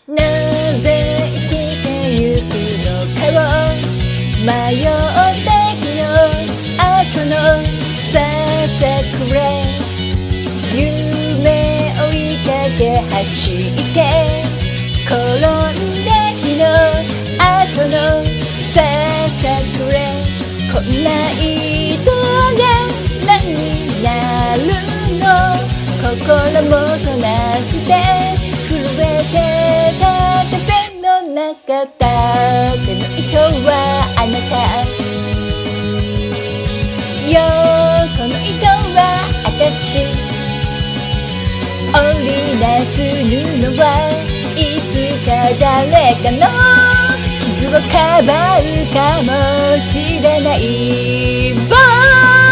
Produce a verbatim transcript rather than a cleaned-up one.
なぜ生きてゆくのかを迷った日の後のささくれ夢追いかけ走って転んだ日の後のささくれこんな糸が何になるの心もとなくて震えてた手の中だ手の糸はあなたよこの糸はあたし織りなす布はいつか誰かの傷をかばうかもしれない